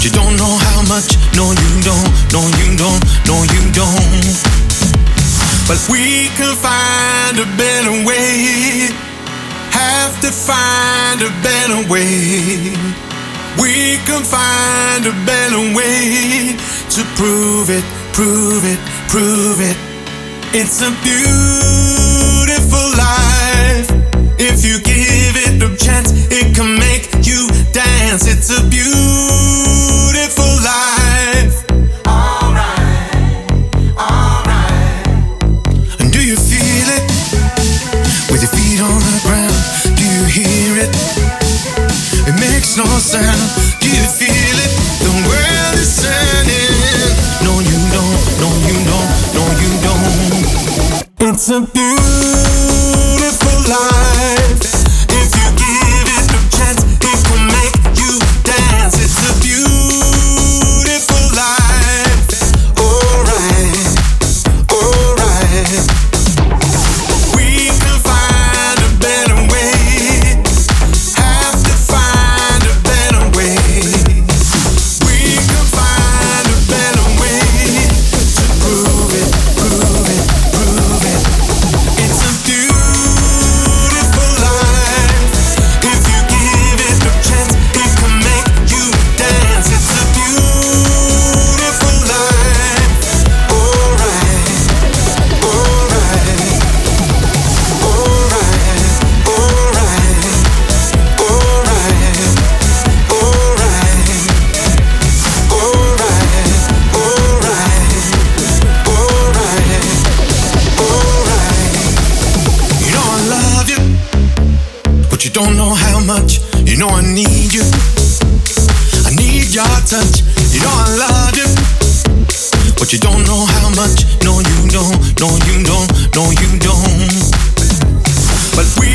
but you don't know how much. No, you don't, no, you don't, no, you don't. But we can find a better way. Have to find a better way. We can find a better way to prove it, prove it, prove it. It's a beautiful life. If you give it a chance, it can make you dance. It's a beautiful life. Alright, alright. And do you feel it? With your feet on the ground, do you hear it? It makes no sound. Do you feel it? The world is turning. No, you don't. No, you don't. No, you don't. It's a beautiful life. If you give it a chance, it can make you dance. It's a beautiful life. Alright, alright. We can find a better way. Have to find a better way. We can find a better way to prove it, prove it, prove it. It's a beautiful life. If you give it a chance, it can make you dance. It's a beautiful life. Alright, alright, alright, alright, alright, alright. You know I love you, but you don't know how much. You know I need you. I need your touch. You know I love you, but you don't know how much. No, you don't. No, you don't. No, you don't. But we